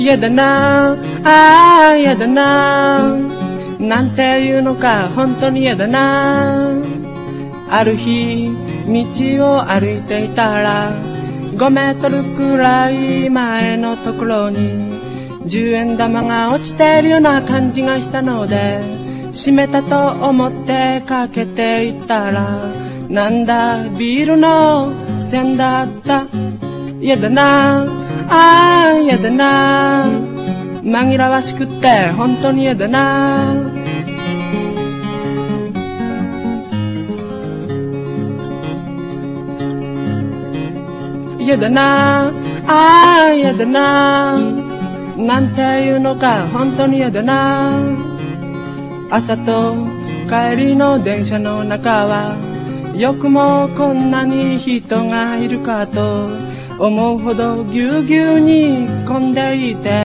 嫌だなあ、嫌だななんていうのか本当に嫌だな。ある日道を歩いていたら5メートルくらい前のところに10円玉が落ちているような感じがしたので閉めたと思ってかけていったらなんだビールの線だった。嫌だなあ、嫌だな紛らわしくって本当に嫌だな。嫌だなあ、嫌だななんていうのか本当に嫌だな。朝と帰りの電車の中はよくもこんなに人がいるかと思うほどぎゅうぎゅうに混んでいて